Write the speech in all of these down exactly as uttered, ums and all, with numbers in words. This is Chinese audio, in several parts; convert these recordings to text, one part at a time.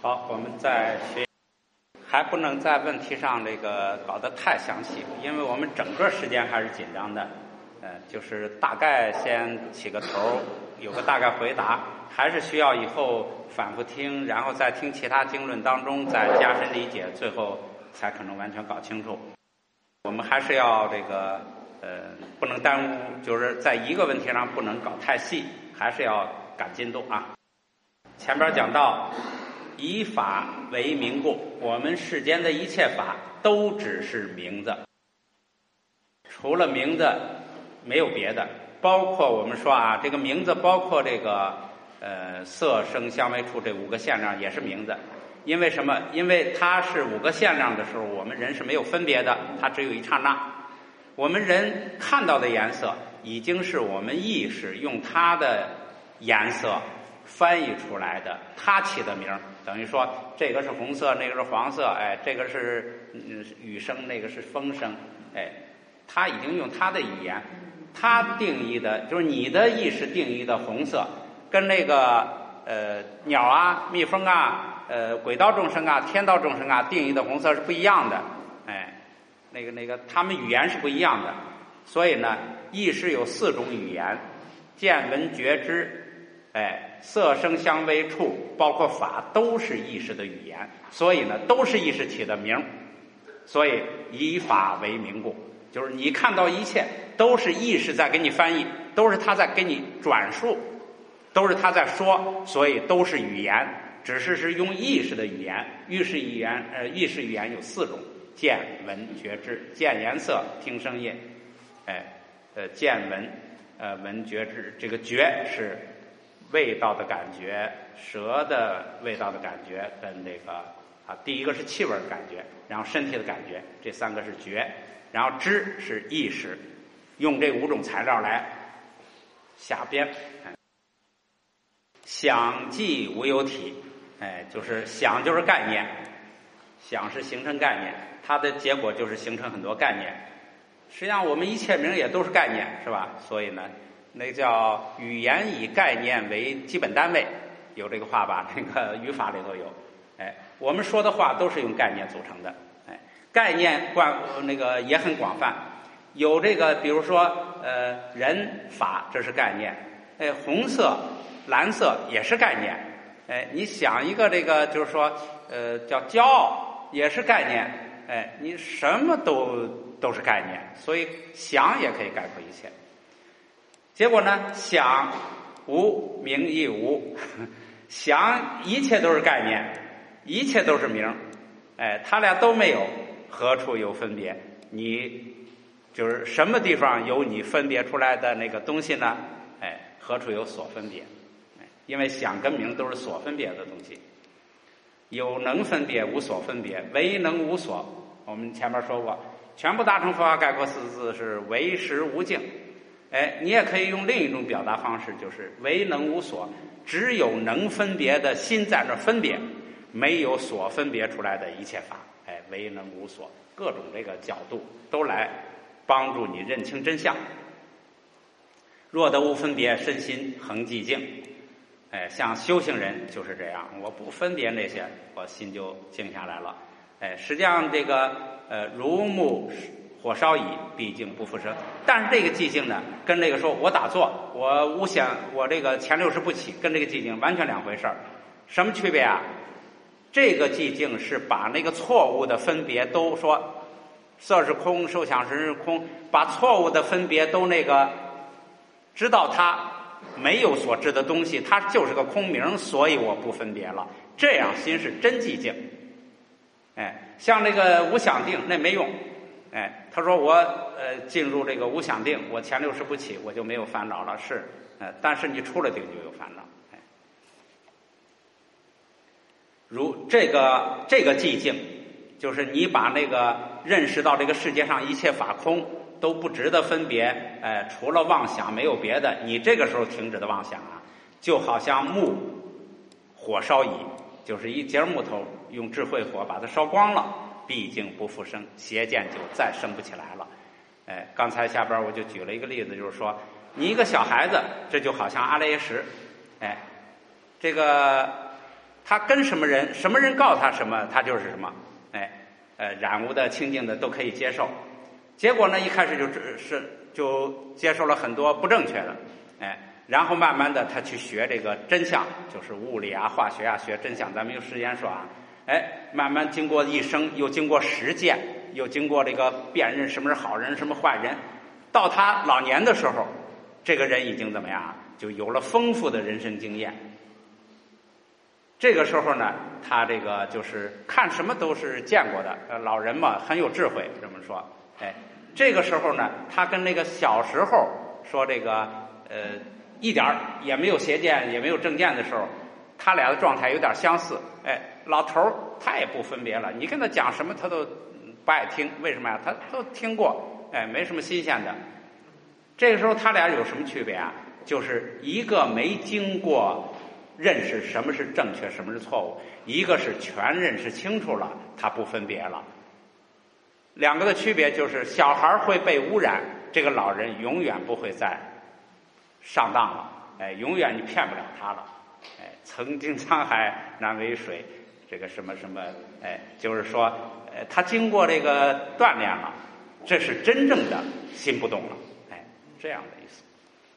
好，我们再学，还不能在问题上这个搞得太详细，因为我们整个时间还是紧张的。呃，就是大概先起个头，有个大概回答，还是需要以后反复听，然后再听其他经论当中再加深理解，最后才可能完全搞清楚。我们还是要这个呃，不能耽误，就是在一个问题上不能搞太细，还是要赶进度啊。前边讲到以法为名故，我们世间的一切法都只是名字，除了名字没有别的。包括我们说啊，这个名字包括这个呃色声香味触这五个限量也是名字。因为什么？因为它是五个限量的时候，我们人是没有分别的，它只有一刹那。我们人看到的颜色已经是我们意识用它的颜色翻译出来的，它起的名，等于说这个是红色，那个是黄色，哎，这个是雨声，那个是风声，哎，它已经用它的语言，它定义的就是你的意识定义的红色，跟那个呃鸟啊、蜜蜂啊、呃鬼道众生啊、天道众生啊定义的红色是不一样的，哎，那个那个他们语言是不一样的，所以呢，意识有四种语言：见闻觉知。哎，色声香味触，包括法，都是意识的语言，所以呢，都是意识起的名。所以以法为名故，就是你看到一切都是意识在给你翻译，都是他在给你转述，都是他在说，所以都是语言，只是是用意识的语言。意识语言，呃，意识语言有四种：见闻觉知。见颜色，听声音，哎，呃，见闻，呃，闻觉知。这个觉是味道的感觉，舌的味道的感觉，跟这个啊，第一个是气味的感觉，然后身体的感觉，这三个是觉，然后知是意识，用这五种材料来下边。想即无有体，哎，就是想就是概念，想是形成概念，它的结果就是形成很多概念。实际上我们一切名也都是概念，是吧？所以呢，那叫语言以概念为基本单位，有这个话吧？那个语法里头有。哎，我们说的话都是用概念组成的。哎，概念广那个也很广泛，有这个比如说呃人法，这是概念。哎，红色、蓝色也是概念。哎，你想一个这个就是说呃叫骄傲，也是概念。哎，你什么都都是概念，所以想也可以概括一切。结果呢，想无名亦无，想一切都是概念，一切都是名，哎，他俩都没有，何处有分别？你就是什么地方有你分别出来的那个东西呢？哎，何处有所分别？哎，因为想跟名都是所分别的东西，有能分别，无所分别，唯能无所。我们前面说过，全部大乘佛法概括四字是唯识无境。哎，你也可以用另一种表达方式，就是唯能无所，只有能分别的心在那分别，没有所分别出来的一切法。哎，唯能无所，各种这个角度都来帮助你认清真相。若得无分别，身心恒寂静。哎，像修行人就是这样，我不分别那些，我心就静下来了。哎，实际上这个呃如木火烧矣，毕竟不复生。但是这个寂静呢，跟这个说我打坐，我无想，我这个前六识不起，跟这个寂静完全两回事儿。什么区别啊？这个寂静是把那个错误的分别都说，色是空，受想行识是空，把错误的分别都那个知道它没有所知的东西，它就是个空名，所以我不分别了。这样心是真寂静。哎，像这个无想定那没用。哎，他说我呃进入这个无想定，我前六识不起，我就没有烦恼了。是，呃，但是你出了定就有烦恼。哎，如这个这个寂静，就是你把那个认识到这个世界上一切法空都不值得分别，哎，除了妄想没有别的。你这个时候停止的妄想啊，就好像木火烧矣，就是一截木头用智慧火把它烧光了。毕竟不复生，邪见就再生不起来了。哎，刚才下边我就举了一个例子，就是说你一个小孩子，这就好像阿赖耶识，哎，这个他跟什么人，什么人告他什么，他就是什么，哎，呃，染污的、清净的都可以接受。结果呢，一开始就是就接受了很多不正确的，哎，然后慢慢的他去学这个真相，就是物理啊、化学啊，学真相。咱们用实验说啊，哎，慢慢经过一生，又经过实践，又经过这个辨认什么是好人，什么坏人，到他老年的时候，这个人已经怎么样，就有了丰富的人生经验。这个时候呢，他这个就是看什么都是见过的，呃，老人嘛很有智慧，这么说，哎，这个时候呢，他跟那个小时候说这个呃一点也没有邪见也没有正见的时候，他俩的状态有点相似。哎，老头儿他也不分别了，你跟他讲什么他都不爱听，为什么呀？他都听过，哎，没什么新鲜的。这个时候他俩有什么区别啊？就是一个没经过认识什么是正确什么是错误，一个是全认识清楚了，他不分别了。两个的区别就是小孩会被污染，这个老人永远不会再上当了，哎，永远你骗不了他了。哎，曾经沧海难为水，这个什么什么，哎，就是说，呃，他经过这个锻炼了，这是真正的心不动了，哎，这样的意思。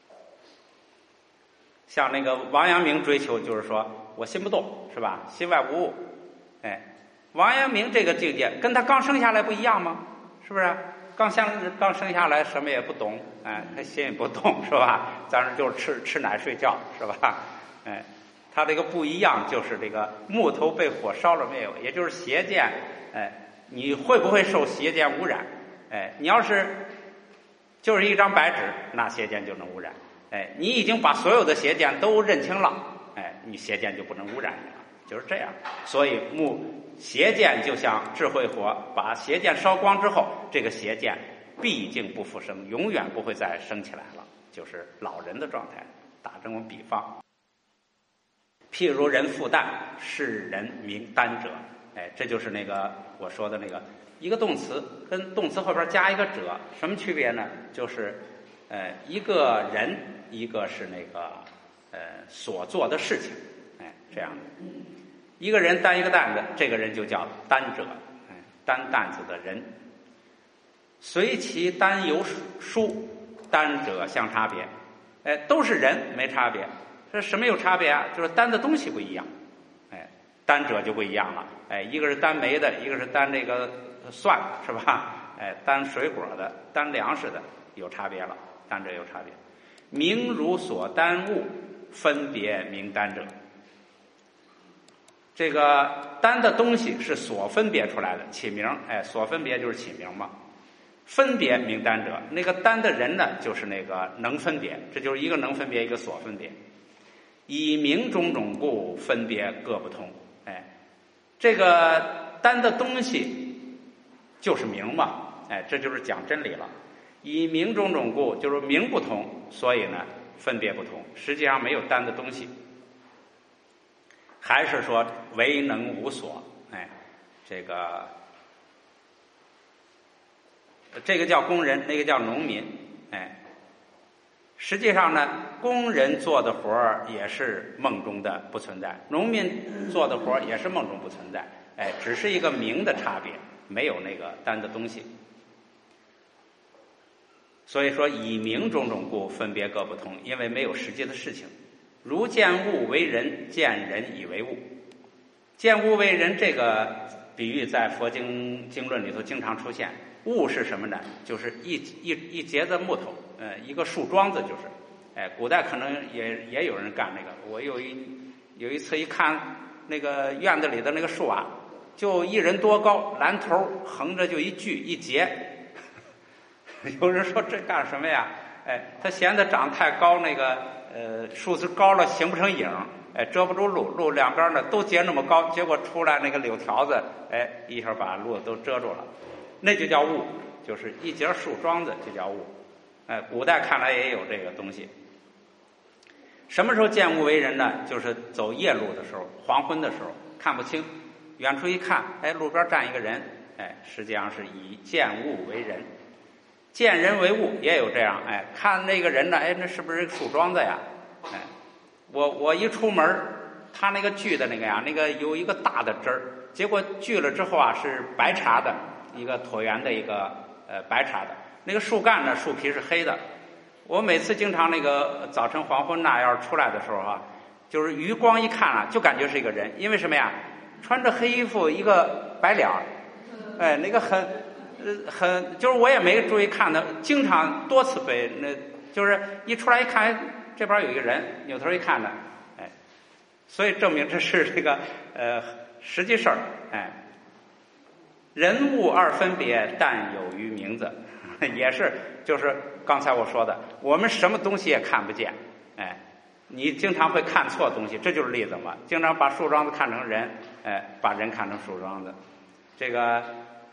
像那个王阳明追求就是说我心不动，是吧？心外无物。哎，王阳明这个境界跟他刚生下来不一样吗？是不是？刚生刚生下来什么也不懂，哎，他心也不动，是吧？咱这就是吃吃奶睡觉，是吧？哎，他这个不一样，就是这个木头被火烧了没有？也就是邪见，哎，你会不会受邪见污染？哎，你要是就是一张白纸，那邪见就能污染。哎，你已经把所有的邪见都认清了，哎，你邪见就不能污染你了，就是这样。所以木邪见就像智慧火，把邪见烧光之后，这个邪见毕竟不复生，永远不会再升起来了，就是老人的状态。打这种比方，譬如人复旦，是人名丹者。哎，这就是那个我说的那个一个动词跟动词后边加一个者，什么区别呢？就是呃一个人，一个是那个呃所做的事情，哎，这样的。一个人担一个担子，这个人就叫担者，哎，担担子的人。随其担由殊，担者相差别，哎，都是人，没差别。这什么有差别啊？就是担的东西不一样，哎，担者就不一样了，哎，一个是担煤的，一个是担这个蒜，是吧？哎，担水果的，担粮食的，有差别了，担者有差别。名如所担物，分别名担者。这个担的东西是所分别出来的，起名，哎，所分别就是起名嘛。分别名担者，那个担的人呢，就是那个能分别，这就是一个能分别，一个所分别。以名种种故，分别各不同。哎，这个担的东西就是名嘛，哎，这就是讲真理了。以名种种故，就是名不同，所以呢分别不同，实际上没有担的东西。还是说为能无所，哎，这个这个叫工人，那个叫农民，哎，实际上呢，工人做的活儿也是梦中的不存在，农民做的活儿也是梦中不存在，哎，只是一个名的差别，没有那个担的东西。所以说以名种种故，分别各不同，因为没有实际的事情。如见物为人，见人以为物。见物为人这个比喻在佛经经论里头经常出现。物是什么呢？就是一一一节子木头，呃，一个树桩子，就是，哎，古代可能也也有人干那个。我有一有一次一看那个院子里的那个树啊，就一人多高，篮头横着就一锯一截。有人说这干什么呀？哎，他嫌它长太高，那个呃树枝高了形不成影，哎，遮不住路，路两边呢都结那么高，结果出来那个柳条子，哎，一下把路都遮住了。那就叫物，就是一节树桩子就叫物。哎，古代看来也有这个东西。什么时候见物为人呢？就是走夜路的时候，黄昏的时候看不清，远处一看，哎，路边站一个人，哎，实际上是以见物为人。见人为物也有这样，哎，看那个人呢，哎，那是不是树桩子呀？哎，我我一出门， 他那个锯的那个呀，那个有一个大的枝儿，结果锯了之后啊是白茬的，一个椭圆的一个呃白茬的，那个树干呢树皮是黑的。我每次经常那个早晨黄昏呐，要是出来的时候啊，就是余光一看啊，就感觉是一个人，因为什么呀？穿着黑衣服，一个白脸儿，哎，那个很呃很，就是我也没注意看的，经常多次被那，就是一出来一看，这边有一个人，扭头一看呢，哎，所以证明这是这个呃实际事儿，哎，人物二分别，但有余名字，也是就是刚才我说的，我们什么东西也看不见，哎，你经常会看错东西，这就是例子嘛。经常把树桩子看成人，哎，把人看成树桩子，这个，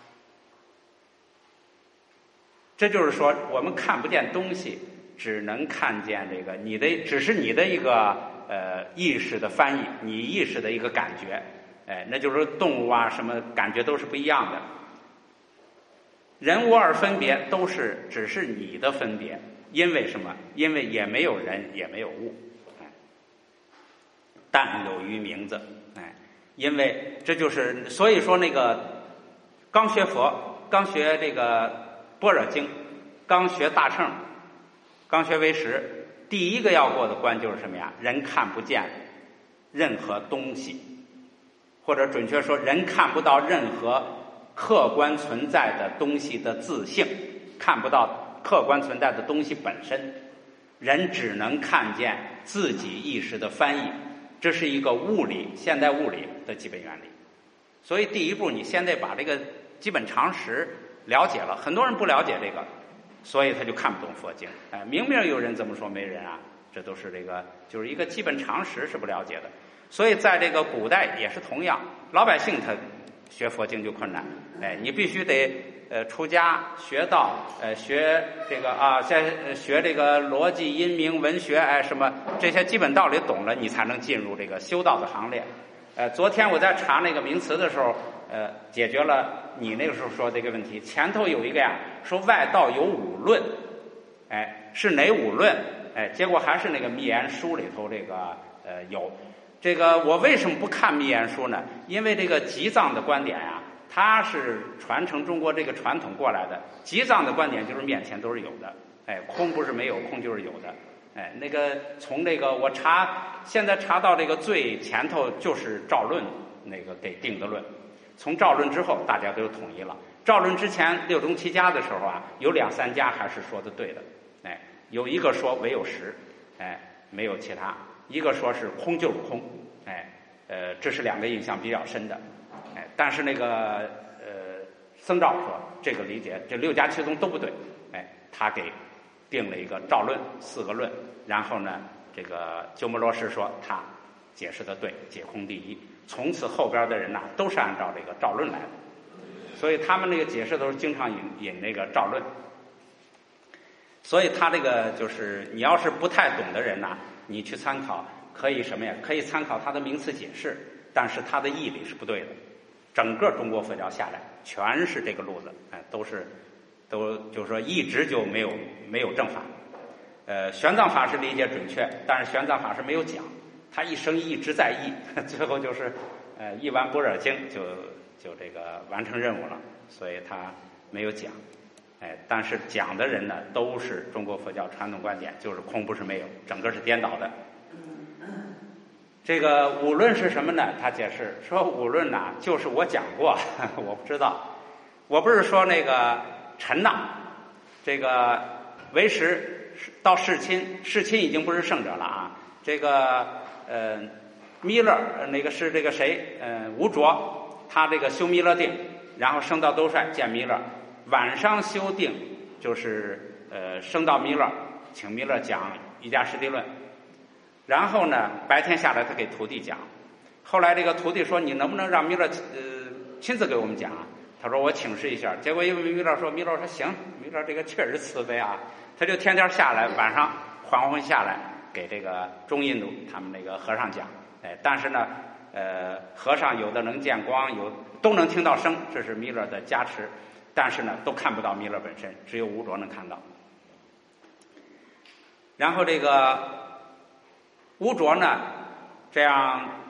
这就是说我们看不见东西，只能看见这个你的，只是你的一个呃意识的翻译，你意识的一个感觉，哎，那就是动物啊什么感觉都是不一样的。人物二分别都是只是你的分别，因为什么？因为也没有人，也没有物，哎，但有余名字，哎，因为这就是所以说那个刚学佛，刚学这个般若经，刚学大乘，刚学唯识，第一个要过的关就是什么呀？人看不见任何东西，或者准确说，人看不到任何客观存在的东西的自性，看不到客观存在的东西本身，人只能看见自己意识的翻译，这是一个物理现代物理的基本原理。所以第一步你先得把这个基本常识了解了，很多人不了解这个，所以他就看不懂佛经。哎，明明有人这么说没人啊，这都是这个就是一个基本常识是不了解的。所以在这个古代也是同样，老百姓他学佛经就困难，哎，你必须得呃出家学道，呃学这个啊，先学这个逻辑、音明、文学，哎，什么这些基本道理懂了，你才能进入这个修道的行列。呃，昨天我在查那个名词的时候，呃，解决了你那个时候说这个问题。前头有一个呀，说外道有五论，哎，是哪五论？哎，结果还是那个密言书里头这个呃有。这个我为什么不看密言书呢？因为这个集藏的观点呀，它是传承中国这个传统过来的。集藏的观点就是面前都是有的，哎，空不是没有，空就是有的。哎，那个从这个我查，现在查到这个最前头就是赵论那个给定的论，从赵论之后大家都统一了。赵论之前六宗七家的时候啊，有两三家还是说的对的，哎，有一个说唯有实，哎，没有其他。一个说是空就是空，哎，呃，这是两个印象比较深的，哎，但是那个呃，僧肇说这个理解，这六家七宗都不对，哎，他给定了一个赵论四个论，然后呢，这个鸠摩罗什说他解释的对，解空第一，从此后边的人呐、啊、都是按照这个赵论来的，所以他们那个解释都是经常引引那个赵论，所以他这个就是你要是不太懂的人呐、啊。你去参考可以什么呀？可以参考他的名词解释，但是他的义理是不对的。整个中国佛教下来全是这个路子，哎，都是都就是说一直就没有没有正法。呃，玄奘法师理解准确，但是玄奘法师没有讲，他一生一直在译，最后就是呃译完般若经就就这个完成任务了，所以他没有讲。哎，但是讲的人呢，都是中国佛教传统观点，就是空不是没有，整个是颠倒的。这个五论是什么呢？他解释说，五论呐、啊，就是我讲过，我不知道，我不是说那个陈呐，这个唯识到世亲，世亲已经不是圣者了啊。这个呃，弥勒那个是这个谁？呃，吴卓，他这个修弥勒定，然后升到兜率见弥勒。晚上修定就是呃升到弥勒，请弥勒讲瑜伽师地论，然后呢白天下来他给徒弟讲，后来这个徒弟说你能不能让弥勒呃亲自给我们讲啊？他说我请示一下，结果因为弥勒说弥勒说行，弥勒这个确实慈悲啊，他就天天下来，晚上黄昏下来给这个中印度他们那个和尚讲，哎，但是呢呃和尚有的能见光，有都能听到声，这是弥勒的加持。但是呢，都看不到弥勒本身，只有吴卓能看到。然后这个吴卓呢，这样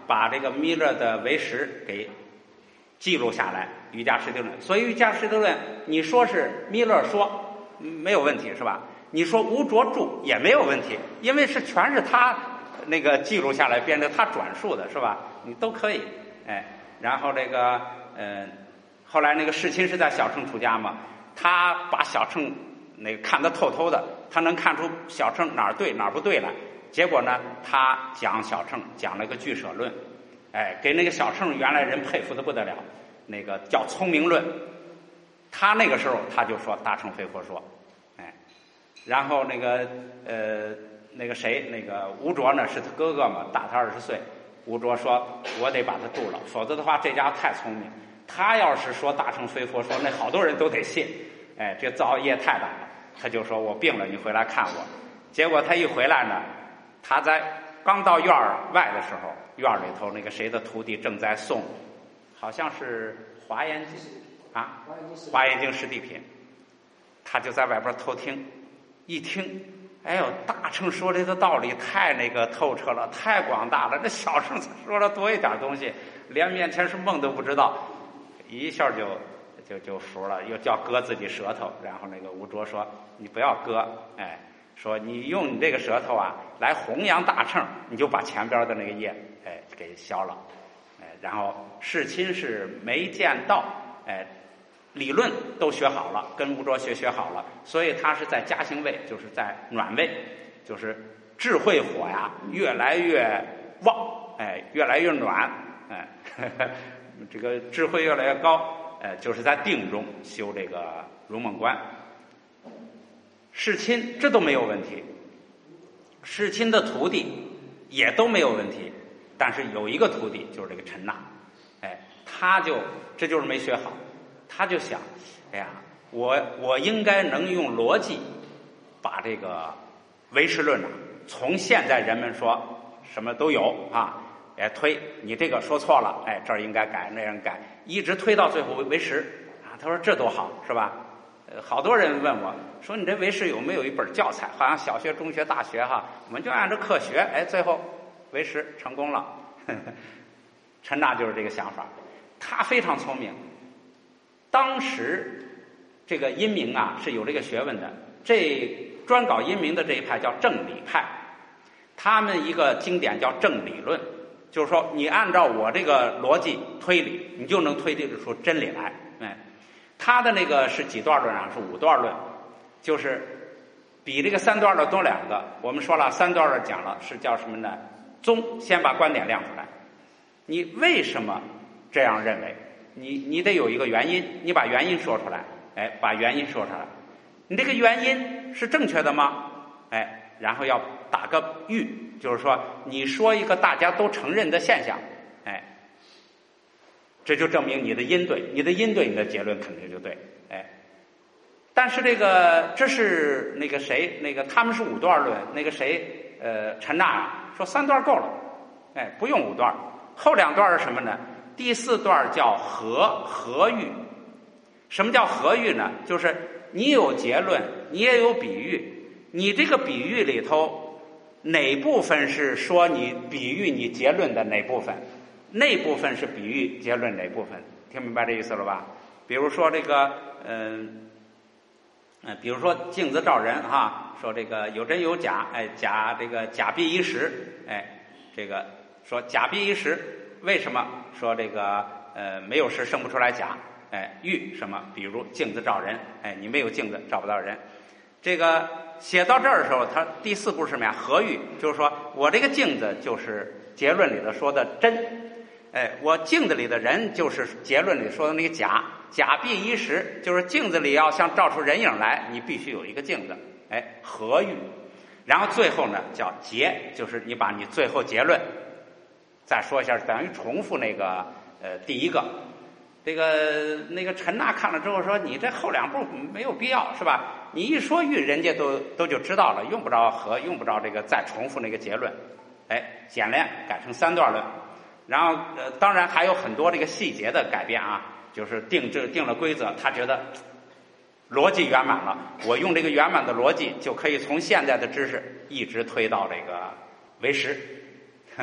把这个弥勒的为实给记录下来，瑜伽师地论。所以瑜伽师地论，你说是弥勒说没有问题是吧？你说吴卓著也没有问题，因为是全是他那个记录下来变成他转述的是吧？你都可以，哎，然后这个呃，后来那个世亲是在小乘出家嘛，他把小乘那个看得透透的，他能看出小乘哪儿对哪儿不对来。结果呢，他讲小乘讲了个俱舍论，哎，给那个小乘原来人佩服的不得了，那个叫聪明论。他那个时候他就说大乘非佛说，哎，然后那个呃那个谁那个吴卓呢是他哥哥嘛，大他二十岁。吴卓说我得把他度了，否则的话这家伙太聪明，他要是说大乘非佛说，那好多人都得信，哎，这造业太大了。他就说我病了，你回来看我。结果他一回来呢，他在刚到院外的时候，院里头那个谁的徒弟正在诵，好像是华严经啊，华严经释地品，他就在外边偷听，一听，哎呦，大乘说这个道理太那个透彻了，太广大了，这小乘说了多一点东西，连面前是梦都不知道，一下就就就服了，又叫割自己舌头，然后那个吴卓说你不要割，哎。说你用你这个舌头啊来弘扬大乘，你就把前边的那个业哎给消了，哎，然后世亲是没见到，哎，理论都学好了，跟吴卓学学好了，所以他是在嘉兴位，就是在暖位，就是智慧火呀越来越旺，哎，越来越暖，哎，呵呵这个智慧越来越高，哎，就是在定中修这个如梦观。世亲这都没有问题，世亲的徒弟也都没有问题，但是有一个徒弟就是这个陈那，哎，他就这就是没学好，他就想，哎呀，我我应该能用逻辑把这个唯识论啊，从现在人们说什么都有啊，哎推你这个说错了，哎这儿应该改那样改，一直推到最后唯识啊，他说这多好是吧？呃，好多人问我说：“你这唯识有没有一本教材？好像小学、中学、大学哈，我们就按照课学。哎，最后唯识成功了。呵呵”陈那就是这个想法，他非常聪明。当时这个阴明啊是有这个学问的，这专搞阴明的这一派叫正理派，他们一个经典叫正理论，就是说你按照我这个逻辑推理，你就能推理出真理来。哎。他的那个是几段论啊？是五段论，就是比这个三段论多两个。我们说了，三段论讲了是叫什么呢？宗，先把观点亮出来。你为什么这样认为？你你得有一个原因，你把原因说出来。哎，把原因说出来。你这个原因是正确的吗？哎，然后要打个喻，就是说你说一个大家都承认的现象，哎。这就证明你的因对，你的因对，你的结论肯定就对，哎。但是这个这是那个谁，那个他们是五段论，那个谁，呃，陈那啊说三段够了，哎，不用五段。后两段是什么呢？第四段叫合合喻。什么叫合喻呢？就是你有结论，你也有比喻，你这个比喻里头哪部分是说你比喻你结论的哪部分？那部分是比喻结论哪部分？听明白这意思了吧？比如说这个，嗯、呃，呃，比如说镜子照人哈，说这个有真有假，哎，假这个假必一实，哎，这个说假必一实，为什么说这个呃没有实生不出来假？哎，喻什么？比如镜子照人，哎，你没有镜子照不到人。这个写到这儿的时候，他第四步是什么呀？合喻，就是说我这个镜子就是结论里头说的真。哎，我镜子里的人就是结论里说的那个假，假必一实，就是镜子里要想照出人影来，你必须有一个镜子。哎，合喻，然后最后呢叫结，就是你把你最后结论再说一下，等于重复那个呃第一个。这个那个陈那看了之后说：“你这后两步没有必要，是吧？你一说喻，人家都都就知道了，用不着合，用不着这个再重复那个结论。哎，简练改成三段论。”然后呃，当然还有很多这个细节的改变啊，就是定这定了规则，他觉得逻辑圆满了，我用这个圆满的逻辑就可以从现在的知识一直推到这个唯识。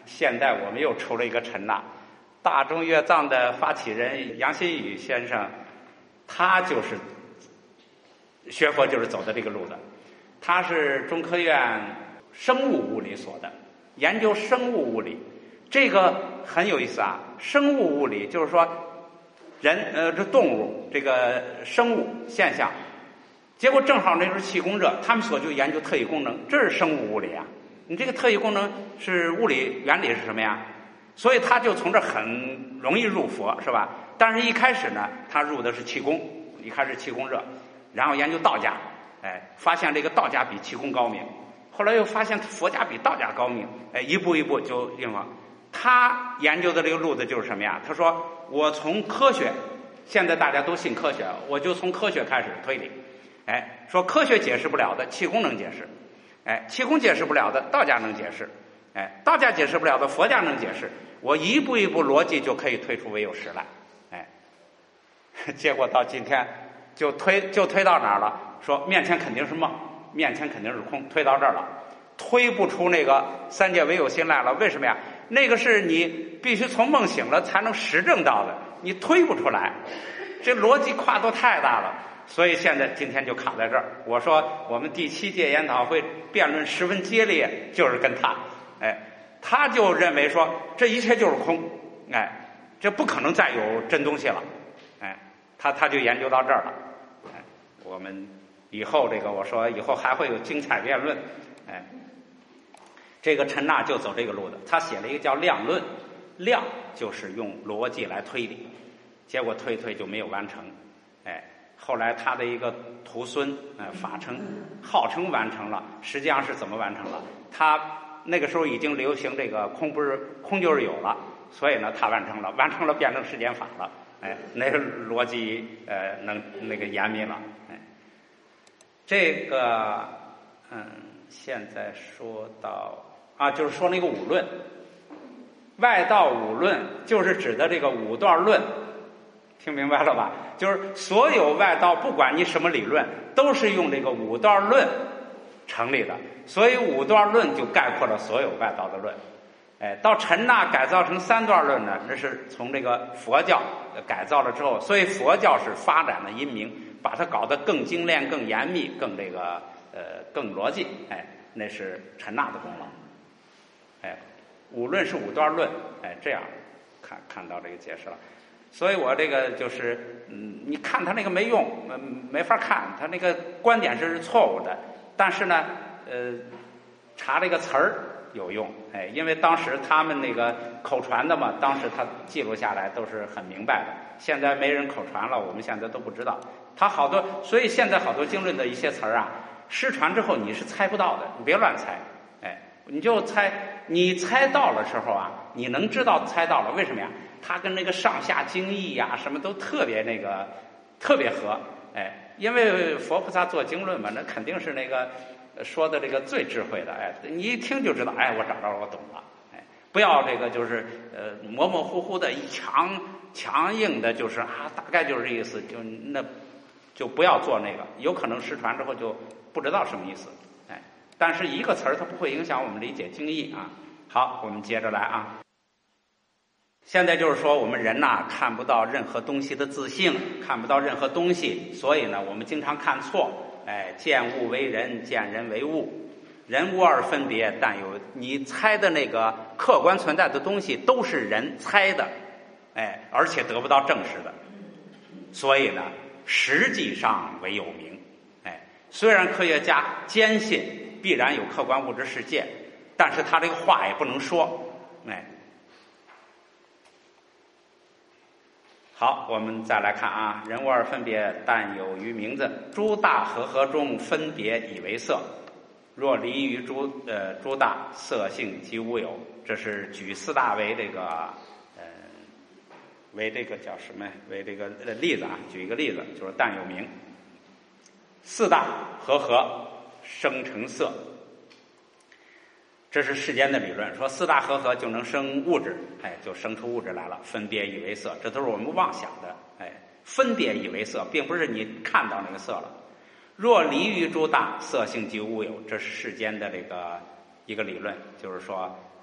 现在我们又出了一个陈呐，大众乐藏的发起人杨新宇先生，他就是学佛就是走的这个路的。他是中科院生物物理所的，研究生物物理，这个很有意思啊。生物物理就是说人呃这动物这个生物现象，结果正好那时候气功热，他们所就研究特异功能，这是生物物理啊。你这个特异功能是物理原理是什么呀？所以他就从这很容易入佛，是吧？但是一开始呢，他入的是气功，一开始气功热，然后研究道家，哎，发现这个道家比气功高明，后来又发现佛家比道家高明，哎，一步一步就应用。他研究的这个路子就是什么呀？他说我从科学，现在大家都信科学，我就从科学开始推理，哎，说科学解释不了的气功能解释，哎，气功解释不了的道家能解释，哎，道家解释不了的佛家能解释，我一步一步逻辑就可以推出唯有实来，哎，结果到今天就推就推到哪儿了？说面前肯定是梦，面前肯定是空，推到这儿了，推不出那个三界唯有心来了。为什么呀？那个是你必须从梦醒了才能实证到的，你推不出来，这逻辑跨度太大了。所以现在今天就卡在这儿。我说我们第七届研讨会辩论十分激烈，就是跟他，哎，他就认为说这一切就是空，哎，这不可能再有真东西了，哎，他他就研究到这儿了。哎，我们以后这个我说以后还会有精彩辩论，哎。这个陈纳就走这个路的，他写了一个叫量论，量就是用逻辑来推理，结果推推就没有完成，哎，后来他的一个徒孙，呃，法称号称完成了，实际上是怎么完成了？他那个时候已经流行这个空不是空就是有了，所以呢，他完成了，完成了辩证世间法了，哎，那个逻辑呃能那个严密了，哎，这个嗯，现在说到。啊，就是说那个五论，外道五论就是指的这个五段论，听明白了吧？就是所有外道，不管你什么理论，都是用这个五段论成立的，所以五段论就概括了所有外道的论。哎，到陈纳改造成三段论呢，那是从这个佛教改造了之后，所以佛教是发展了阴明，把它搞得更精炼、更严密、更这个呃更逻辑。哎，那是陈纳的功劳。哎，五论是五段论，哎，这样看看到这个解释了。所以我这个就是，嗯，你看他那个没用，嗯，没法看，他那个观点是错误的。但是呢，呃，查这个词儿有用，哎，因为当时他们那个口传的嘛，当时他记录下来都是很明白的。现在没人口传了，我们现在都不知道。他好多，所以现在好多经论的一些词儿啊，失传之后你是猜不到的，你别乱猜，哎，你就猜。你猜到了时候啊，你能知道猜到了，为什么呀？它跟那个上下经义呀、啊，什么都特别那个特别合，哎，因为佛菩萨做经论嘛，那肯定是那个说的这个最智慧的，哎，你一听就知道，哎，我找着了，我懂了，哎，不要这个就是呃模模糊糊的，一强强硬的，就是啊，大概就是这意思，就那就不要做那个，有可能失传之后就不知道什么意思。但是一个词儿它不会影响我们理解经义啊。好，我们接着来啊。现在就是说我们人呐看不到任何东西的自性，看不到任何东西，所以呢我们经常看错，哎，见物为人，见人为物，人物二分别，但有你猜的那个客观存在的东西都是人猜的，哎，而且得不到证实的，所以呢实际上唯有明，哎，虽然科学家坚信必然有客观物质世界，但是他这个话也不能说，哎。好，我们再来看啊，人物二分别，但有于名字。诸大和合中，分别以为色。若离于诸呃诸大，色性即无有。这是举四大为这个呃为这个叫什么？为这个例子啊，举一个例子，就是但有名。四大和合生成色，这是世间的理论，说四大和合就能生物质，哎，就生出物质来了，分别以为色，这都是我们妄想的，哎，分别以为色，并不是你看到那个色了。若离于诸大，色性即无有，这是世间的这个一个理论，就是说，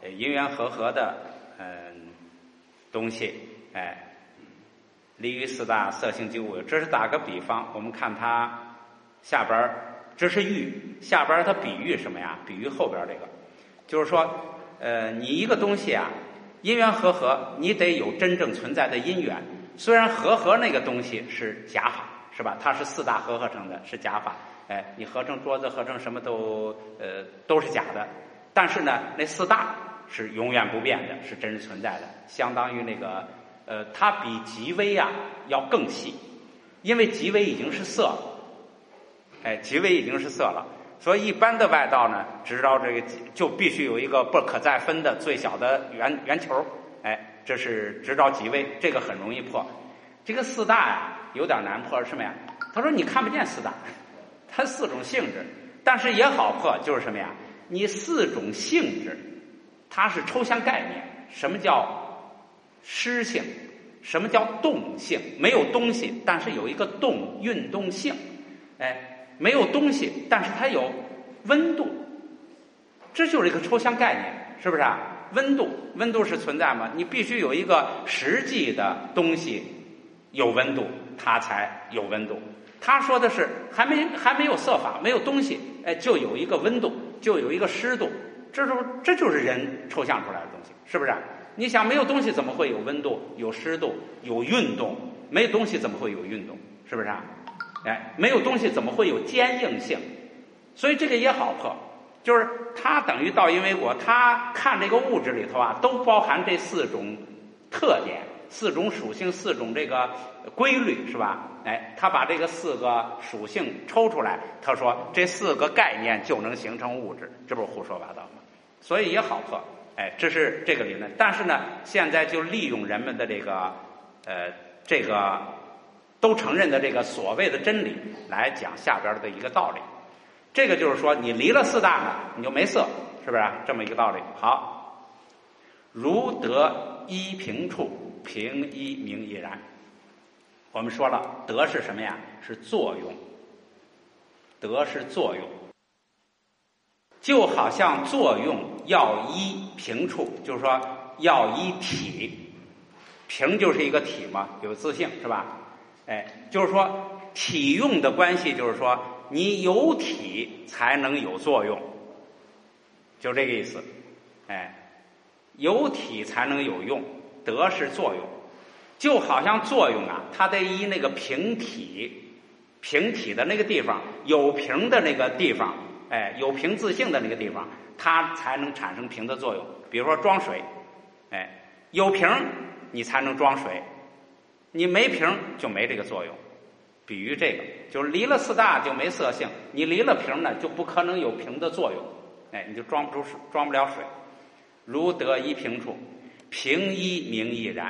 因缘和合的嗯、呃、东西，哎，离于四大色性即物有。这是打个比方，我们看它下边这是喻，下边它比喻什么呀？比喻后边这个，就是说，呃，你一个东西啊，因缘和合，你得有真正存在的因缘。虽然和合那个东西是假法，是吧？它是四大合合成的，是假法。哎，你合成桌子，合成什么都呃都是假的。但是呢，那四大是永远不变的，是真实存在的，相当于那个呃，它比极微啊要更细，因为极微已经是色了。哎，极微已经是色了，所以一般的外道呢，知道这个就必须有一个不可再分的最小的圆圆球。哎，这是直照极微，这个很容易破。这个四大呀，有点难破，是什么呀？他说你看不见四大，它四种性质，但是也好破，就是什么呀？你四种性质，它是抽象概念。什么叫湿性？什么叫动性？没有东西，但是有一个动运动性。哎。没有东西，但是它有温度，这就是一个抽象概念，是不是啊？温度，温度是存在吗？你必须有一个实际的东西有温度，它才有温度。他说的是还没还没有色法，没有东西，哎，就有一个温度，就有一个湿度，这就这就是人抽象出来的东西，是不是啊？你想没有东西怎么会有温度、有湿度、有运动？没有东西怎么会有运动？是不是啊？哎，没有东西怎么会有坚硬性？所以这个也好破，就是它等于道因为果，它看这个物质里头啊，都包含这四种特点、四种属性、四种这个规律，是吧？哎，他把这个四个属性抽出来，他说这四个概念就能形成物质，这不是胡说八道吗？所以也好破。哎，这是这个理论。但是呢，现在就利用人们的这个呃这个。都承认的这个所谓的真理来讲下边的一个道理，这个就是说你离了四大呢，你就没色，是不是、啊、这么一个道理？好，如得一平处，平一明亦然。我们说了，得是什么呀？是作用，得是作用，就好像作用要依平处，就是说要依体，平就是一个体嘛，有自性，是吧？哎，就是说体用的关系，就是说你有体才能有作用，就这个意思。哎，有体才能有用，得是作用，就好像作用啊，它得依那个平体，平体的那个地方，有平的那个地方，哎，有平自性的那个地方，它才能产生平的作用。比如说装水，哎，有平你才能装水。你没平就没这个作用，比喻这个就是离了四大就没色性，你离了平呢就不可能有平的作用，哎，你就装不出水，装不了水。如得一平处，平一明亦然。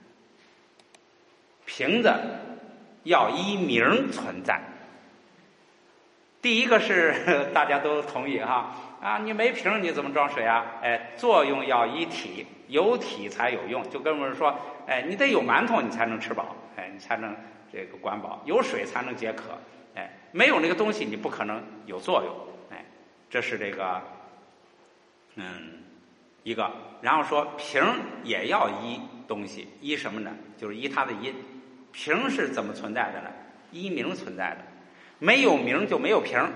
瓶子要依名存在。第一个是大家都同意哈啊，你没瓶你怎么装水啊？哎，作用要依体，有体才有用。就跟我们说，哎，你得有馒头你才能吃饱，哎，你才能这个管饱；有水才能解渴，哎，没有那个东西你不可能有作用，哎，这是这个嗯一个。然后说瓶也要依东西，依什么呢？就是依它的因。瓶是怎么存在的呢？依名存在的。没有名就没有瓶。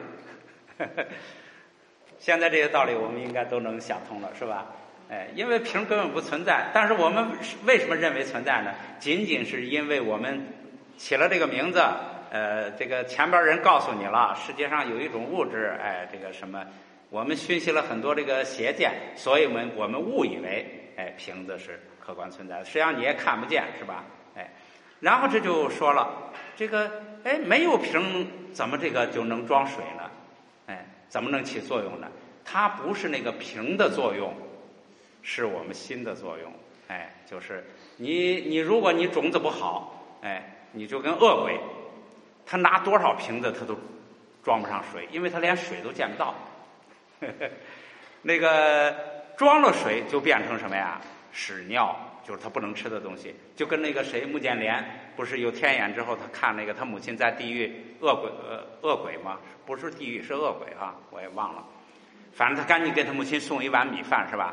现在这些道理我们应该都能想通了，是吧？哎，因为瓶根本不存在，但是我们为什么认为存在呢？仅仅是因为我们起了这个名字，呃，这个前边人告诉你了，世界上有一种物质，哎，这个什么，我们熏习了很多这个邪见，所以我们我们误以为，哎，瓶子是客观存在的，实际上你也看不见，是吧？哎，然后这就说了，这个哎，没有瓶怎么这个就能装水呢？哎，怎么能起作用呢？它不是那个瓶的作用，是我们心的作用。哎，就是你你如果你种子不好，哎，你就跟恶鬼，他拿多少瓶子他都装不上水，因为他连水都见不到。那个装了水就变成什么呀？屎尿，就是他不能吃的东西。就跟那个谁穆建连不是有天眼之后，他看那个他母亲在地狱恶鬼呃恶鬼吗？不是地狱是恶鬼啊，我也忘了。反正他赶紧给他母亲送一碗米饭，是吧？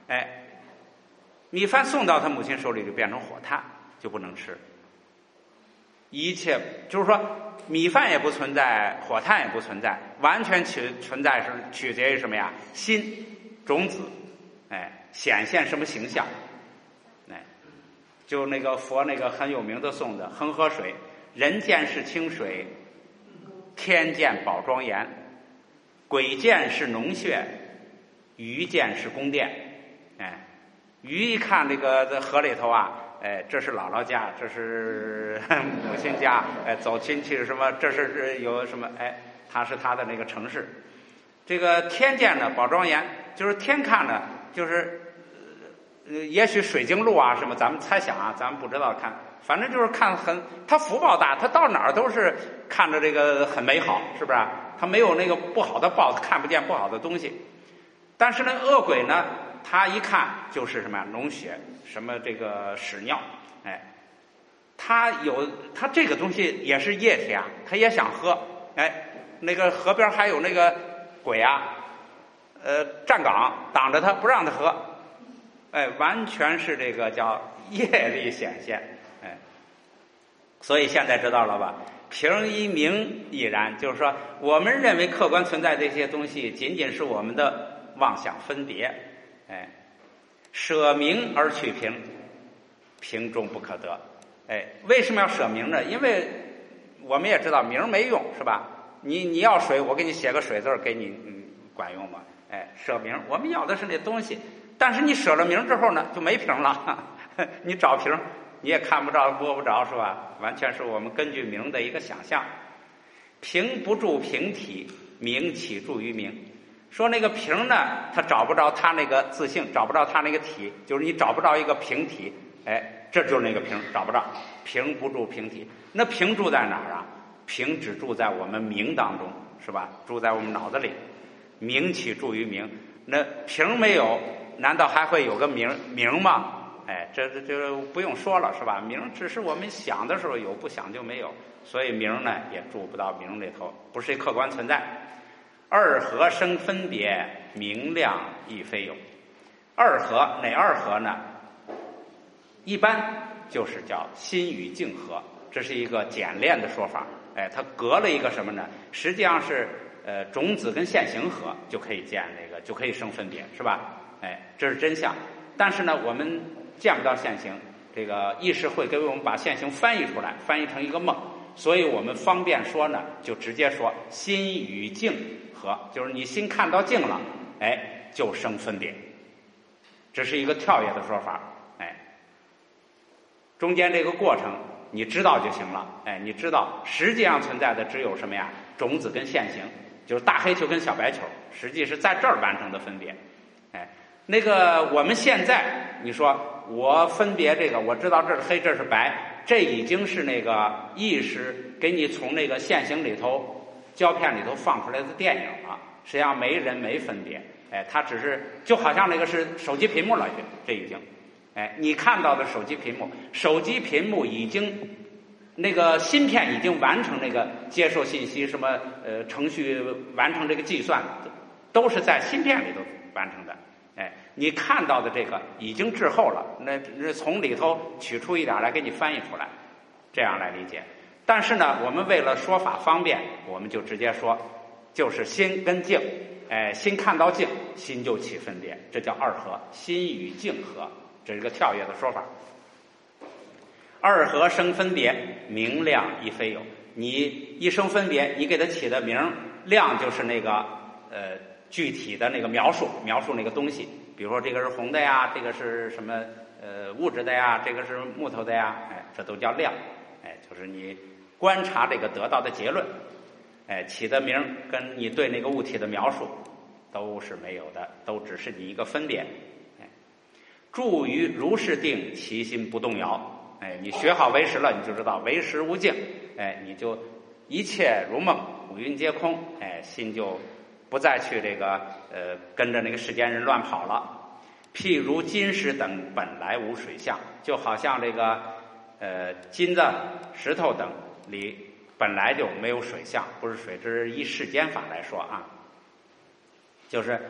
哎，米饭送到他母亲手里就变成火炭，就不能吃。一切就是说，米饭也不存在，火炭也不存在，完全取存在是取决于什么呀？心种子，哎，显现什么形象？哎，就那个佛那个很有名的颂的恒河水，人见是清水，天见宝庄严，鬼见是脓血，鱼见是宫殿。哎，鱼一看这个这河里头啊，哎，这是姥姥家，这是母亲家，哎，走亲戚什么，这是有什么，哎，它是它的那个城市。这个天见呢，宝庄严，就是天看呢，就是呃，也许水晶路啊什么，咱们猜想啊，咱们不知道看，反正就是看很，他福报大，他到哪儿都是看着这个很美好，是不是？他没有那个不好的报，看不见不好的东西。但是呢，恶鬼呢，他一看就是什么呀？脓血，什么这个屎尿，哎，他有他这个东西也是液体啊，他也想喝，哎，那个河边还有那个鬼啊，呃，站岗挡着他不让他喝，哎，完全是这个叫业力显现，哎，所以现在知道了吧？平一明亦然，就是说，我们认为客观存在这些东西，仅仅是我们的妄想分别，哎，舍名而取平，平终不可得，哎，为什么要舍名呢？因为我们也知道名没用，是吧？你你要水，我给你写个水字给你，嗯，管用吗？哎，舍名，我们要的是那东西，但是你舍了名之后呢，就没瓶了，你找瓶你也看不着摸不着，是吧？完全是我们根据名的一个想象。瓶不住瓶体，名岂住于名。说那个瓶呢，它找不着它那个自性，找不着它那个体，就是你找不着一个瓶体，哎，这就是那个瓶，找不着。瓶不住瓶体，那瓶住在哪儿啊？瓶只住在我们名当中，是吧？住在我们脑子里。名岂住于名？那瓶没有，难道还会有个名名吗？哎，这这这不用说了，是吧？名只是我们想的时候有，不想就没有，所以名呢也住不到名里头，不是客观存在。二合生分别，明亮亦非有。二合哪二合呢？一般就是叫心与境合，这是一个简练的说法。哎，它隔了一个什么呢？实际上是呃种子跟现行合就可以见那个，就可以生分别，是吧？哎，这是真相。但是呢，我们见不到现行，这个意识会给我们把现行翻译出来，翻译成一个梦，所以我们方便说呢，就直接说心与境合，就是你心看到境了，哎，就生分别，这是一个跳跃的说法，哎，中间这个过程你知道就行了，哎，你知道实际上存在的只有什么呀？种子跟现行，就是大黑球跟小白球，实际是在这儿完成的分别，哎。那个我们现在你说我分别这个，我知道这是黑这是白，这已经是那个意识给你从那个现行里头胶片里头放出来的电影了，实际上没人没分别，哎，它只是就好像那个是手机屏幕了，这已经，哎，你看到的手机屏幕，手机屏幕已经那个芯片已经完成那个接受信息，什么呃程序完成这个计算，都是在芯片里头完成的。哎，你看到的这个已经滞后了，那那从里头取出一点来给你翻译出来，这样来理解。但是呢，我们为了说法方便，我们就直接说，就是心跟境，哎，心看到境，心就起分别，这叫二合，心与境合，这是一个跳跃的说法。二合生分别，明亮亦非有。你一生分别，你给它起的名，亮就是那个呃。具体的那个描述，描述那个东西，比如说这个是红的呀，这个是什么呃物质的呀，这个是木头的呀，哎，这都叫亮，哎，就是你观察这个得到的结论，哎，起的名跟你对那个物体的描述都是没有的，都只是你一个分别，哎，住于如是定，其心不动摇，哎，你学好唯识了，你就知道唯识无境，哎，你就一切如梦，五蕴皆空，哎，心就不再去这个呃跟着那个世间人乱跑了。譬如金石等本来无水相，就好像这个呃金子、石头等里本来就没有水相，不是水，这是依世间法来说啊。就是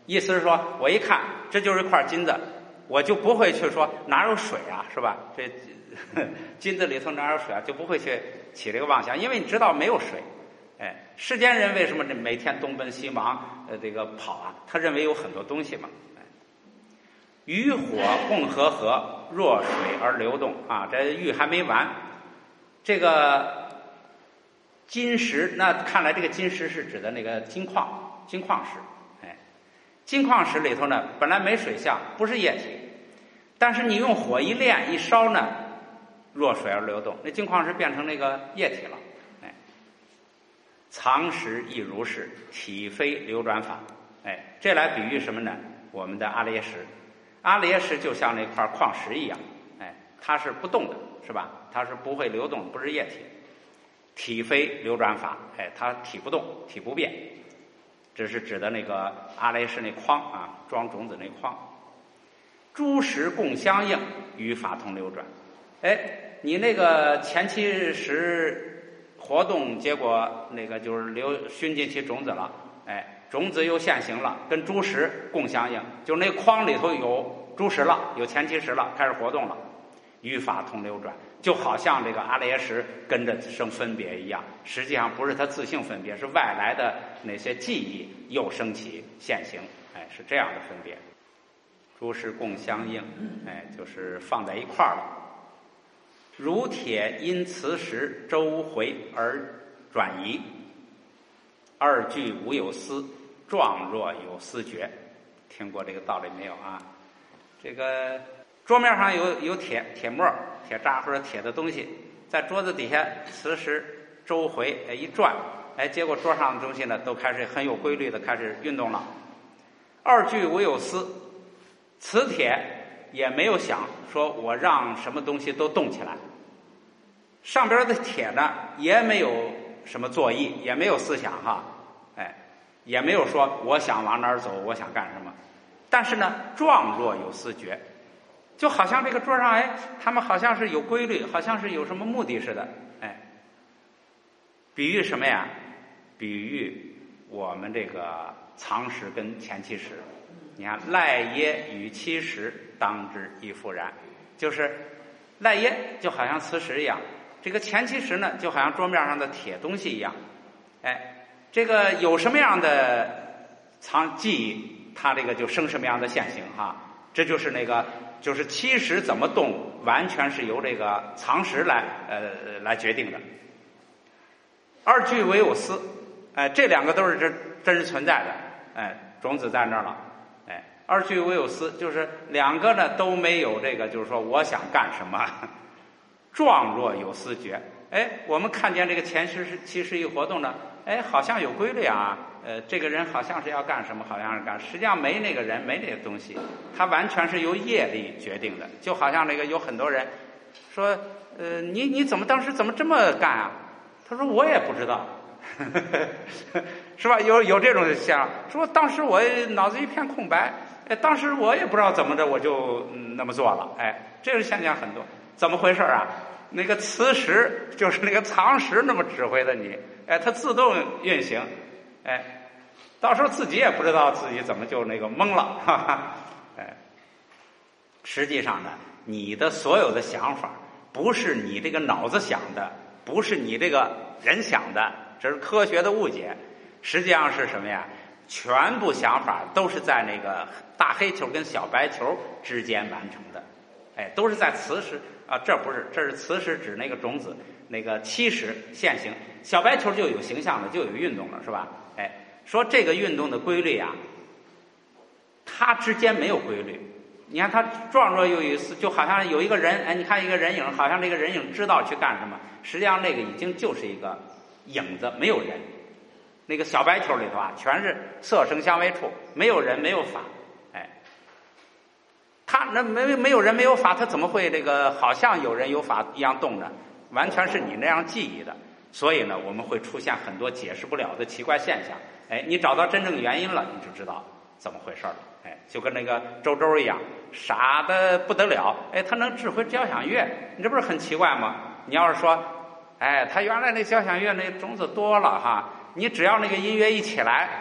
意思是说我一看这就是一块金子，我就不会去说哪有水啊，是吧？这金子里头哪有水啊，就不会去起这个妄想，因为你知道没有水。哎，世间人为什么每天东奔西忙，呃，这个跑啊？他认为有很多东西嘛。哎，鱼火共和合，若水而流动啊。这玉还没完，这个金石，那看来这个金石是指的那个金矿，金矿石。哎，金矿石里头呢，本来没水相，不是液体，但是你用火一炼一烧呢，若水而流动，那金矿石变成那个液体了。藏石亦如是，体非流转法。哎，这来比喻什么呢？我们的阿赖耶识，阿赖耶识就像那块矿石一样，哎，它是不动的，是吧？它是不会流动，不是液体。体非流转法，哎，它体不动，体不变，这是指的那个阿赖耶识那筐啊，装种子那筐。诸石共相应，与法同流转。哎，你那个前期时活动，结果那个就是流熏进去种子了，哎，种子又现形了，跟诸石共相应，就是那筐里头有诸石了，有前期石了，开始活动了，与法同流转，就好像这个阿赖耶识跟着生分别一样，实际上不是它自性分别，是外来的那些记忆又升起现形，哎，是这样的分别。诸石共相应，哎，就是放在一块儿了。如铁因磁石周回而转移，二俱无有丝，状若有丝觉。听过这个道理没有啊？这个桌面上有有铁铁沫、铁渣或者铁的东西，在桌子底下磁石周回，哎一转，哎，结果桌上的东西呢都开始很有规律的开始运动了。二俱无有丝，磁铁也没有想说我让什么东西都动起来，上边的铁呢也没有什么作意，也没有思想哈，哎，也没有说我想往哪儿走，我想干什么，但是呢状若有思觉，就好像这个桌上，哎，他们好像是有规律，好像是有什么目的似的，哎，比喻什么呀？比喻我们这个藏识跟前期识。你看赖耶与其实当之亦复然，就是赖耶就好像磁石一样，这个前期识呢就好像桌面上的铁东西一样，哎，这个有什么样的藏记忆，它这个就生什么样的现形哈，这就是那个就是其实怎么动，完全是由这个藏识来呃来决定的。二俱唯有丝，哎，这两个都是真真实存在的，哎，种子在那儿了。二俱唯有丝，就是两个呢都没有这个，就是说我想干什么，状若有思觉。哎，我们看见这个前期其实一活动呢，哎，好像有规律啊，呃，这个人好像是要干什么，好像是干，实际上没那个人，没那个东西，他完全是由业力决定的。就好像那个有很多人说，呃，你你怎么当时怎么这么干啊？他说我也不知道。是吧？有有这种想说，当时我脑子一片空白，哎，当时我也不知道怎么着，我就、嗯、那么做了，哎，这个现象很多。怎么回事啊？那个磁石就是那个藏识那么指挥的你，哎，它自动运行，哎，到时候自己也不知道自己怎么就那个懵了，哈哈，哎，实际上呢，你的所有的想法不是你这个脑子想的，不是你这个人想的。这是科学的误解，实际上是什么呀？全部想法都是在那个大黑球跟小白球之间完成的，哎，都是在磁石啊，这不是，这是磁石指那个种子，那个七石现形，小白球就有形象了，就有运动了，是吧？哎，说这个运动的规律啊，它之间没有规律。你看它状若有一丝，就好像有一个人，哎，你看一个人影，好像这个人影知道去干什么，实际上那个已经就是一个影子，没有人。那个小白球里头啊，全是色声香味触，没有人，没有法。哎，他那没没有人，没有法，他怎么会这个好像有人有法一样动呢？完全是你那样记忆的。所以呢，我们会出现很多解释不了的奇怪现象。哎，你找到真正原因了，你就知道怎么回事了。哎，就跟那个周周一样，傻的不得了。哎，他能指挥交响乐，你这不是很奇怪吗？你要是说，哎，他原来那交响乐那种子多了哈，你只要那个音乐一起来，哎，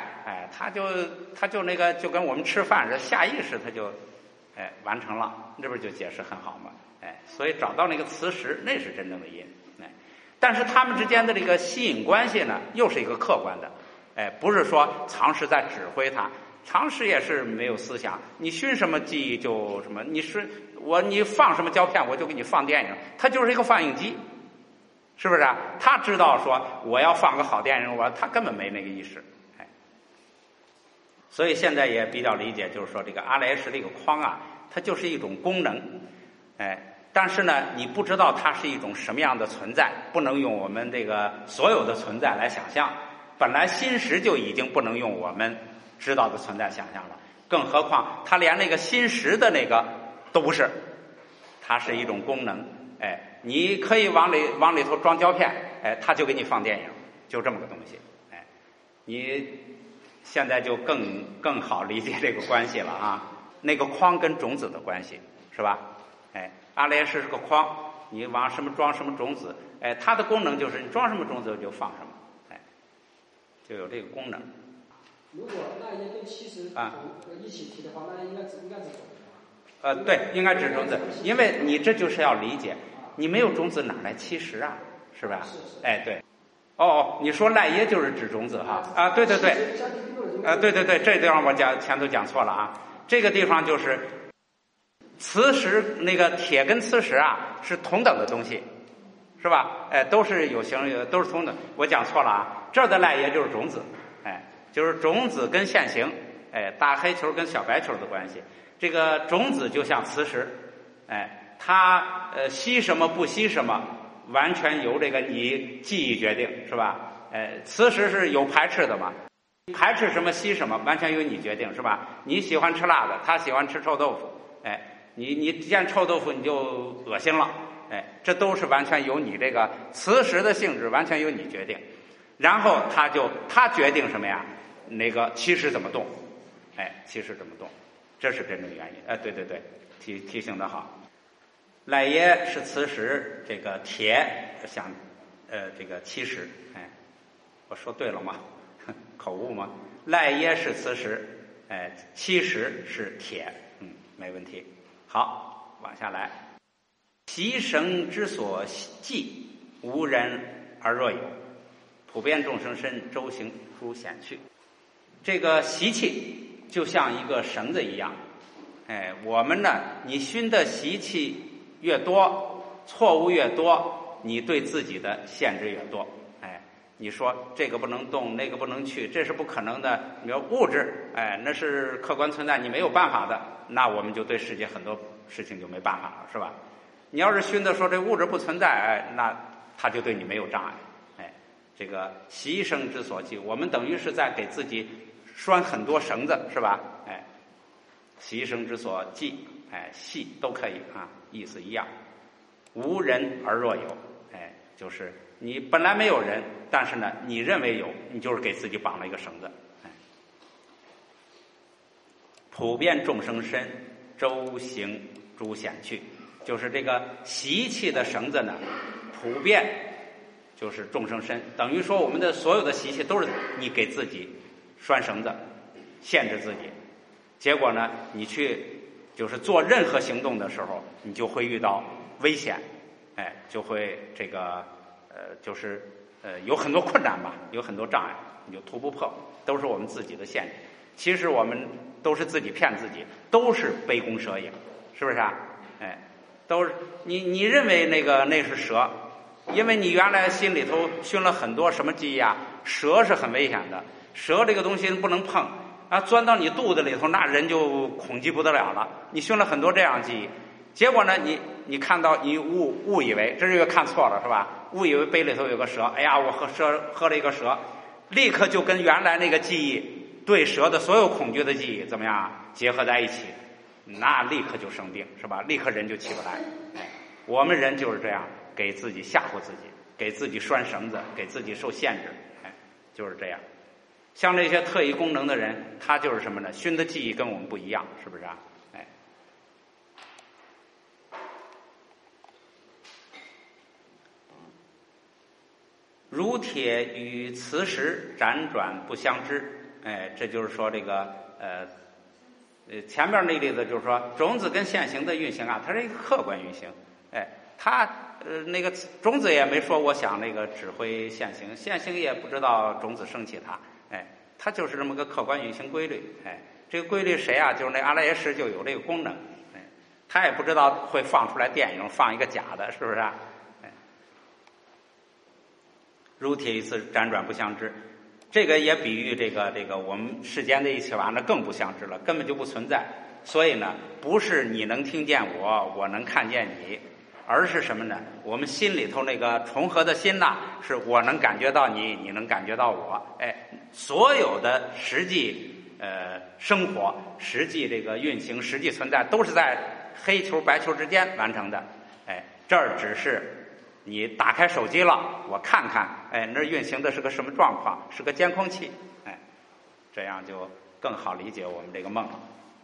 哎，他就他就那个就跟我们吃饭似的，下意识他就哎完成了，这不就解释很好吗？哎，所以找到那个磁石，那是真正的因。哎，但是他们之间的这个吸引关系呢，又是一个客观的。哎，不是说常识在指挥他，常识也是没有思想。你熏什么记忆就什么，你是我你放什么胶片，我就给你放电影，它就是一个放映机，是不是啊？他知道说我要放个好电影，我他根本没那个意识。哎，所以现在也比较理解，就是说这个阿赖耶识这个框啊，它就是一种功能。哎，但是呢，你不知道它是一种什么样的存在，不能用我们这个所有的存在来想象。本来心识就已经不能用我们知道的存在想象了，更何况它连那个心识的那个都不是，它是一种功能。哎，你可以往里往里头装胶片，哎，它就给你放电影，就这么个东西。哎，你现在就更更好理解这个关系了啊。那个框跟种子的关系是吧？哎，阿赖耶识是个框，你往什么装什么种子，哎，它的功能就是你装什么种子就放什么。就有这个功能。 如果那也跟其实啊一起提的话，那应该应该是种子吧？ 呃，对，应该指种子，因为你这就是要理解，你没有种子哪来七十啊？是吧？ 是是。 哎，对。哦哦，你说赖耶就是指种子哈？啊，对对对。啊，对对对，这地方我讲前头讲错了啊。这个地方就是磁石，那个铁跟磁石啊是同等的东西，是吧？哎，都是有形有，都是同等。我讲错了啊。这儿的赖耶就是种子，哎，就是种子跟现行，哎，大黑球跟小白球的关系。这个种子就像磁石，哎，它呃吸什么不吸什么，完全由这个你记忆决定，是吧？哎，磁石是有排斥的嘛，排斥什么吸什么，完全由你决定，是吧？你喜欢吃辣的，他喜欢吃臭豆腐，哎，你你见臭豆腐你就恶心了，哎，这都是完全由你这个磁石的性质，完全由你决定。然后他就他决定什么呀？那个气势怎么动？哎，气势怎么动？这是真正的原因。哎，对对对，提提醒的好。赖耶是磁石，这个铁像呃这个气石。哎，我说对了吗？口误吗？赖耶是磁石，哎，气石是铁。嗯，没问题。好，往下来。习生之所忌，无人而若有。普遍众生身，周行诸显去。这个习气就像一个绳子一样，哎，我们呢，你熏的习气越多，错误越多，你对自己的限制越多。哎，你说这个不能动，那个不能去，这是不可能的。你说物质，哎，那是客观存在，你没有办法的，那我们就对世界很多事情就没办法了，是吧？你要是熏的说这物质不存在，哎，那他就对你没有障碍。这个习生之所忌，我们等于是在给自己拴很多绳子，是吧？哎，习生之所忌，哎，系都可以啊，意思一样。无人而若有，哎，就是你本来没有人，但是呢，你认为有，你就是给自己绑了一个绳子。哎，普遍众生身，周行诸显去，就是这个习气的绳子呢，普遍。就是众生身，等于说我们的所有的习气都是你给自己拴绳子，限制自己。结果呢，你去就是做任何行动的时候，你就会遇到危险，哎，就会这个呃，就是呃，有很多困难吧，有很多障碍，你就突不破，都是我们自己的限制。其实我们都是自己骗自己，都是杯弓蛇影，是不是啊？哎，都是你你认为那个那是蛇。因为你原来心里头熏了很多什么记忆啊，蛇是很危险的，蛇这个东西不能碰啊，钻到你肚子里头，那人就恐惧不得了了。你熏了很多这样记忆，结果呢，你你看到你误误以为，这是个看错了是吧？误以为杯里头有个蛇，哎呀，我喝蛇喝了一个蛇，立刻就跟原来那个记忆对蛇的所有恐惧的记忆怎么样结合在一起，那立刻就生病是吧？立刻人就起不来。哎，我们人就是这样。给自己吓唬自己，给自己拴绳子，给自己受限制，哎，就是这样。像这些特异功能的人，他就是什么呢？熏的记忆跟我们不一样，是不是啊？哎，如铁与磁石辗转不相知， 哎，这就是说这个呃呃前面那例子就是说种子跟现行的运行啊，它是一个客观运行。哎，它呃那个种子也没说我想那个指挥现行，现行也不知道种子升起它。哎，它就是这么个客观运行规律。哎，这个规律谁啊？就是那阿赖耶识就有这个功能。哎，他也不知道会放出来电影，放一个假的，是不是啊？哎，如铁一次辗转不相知。这个也比喻这个这个我们世间的一切玩意儿更不相知了，根本就不存在。所以呢，不是你能听见我，我能看见你，而是什么呢？我们心里头那个重合的心呐，是我能感觉到你，你能感觉到我。哎，所有的实际呃生活、实际这个运行、实际存在，都是在黑球白球之间完成的。哎，这儿只是你打开手机了，我看看，哎，那运行的是个什么状况？是个监控器，哎，这样就更好理解我们这个梦了。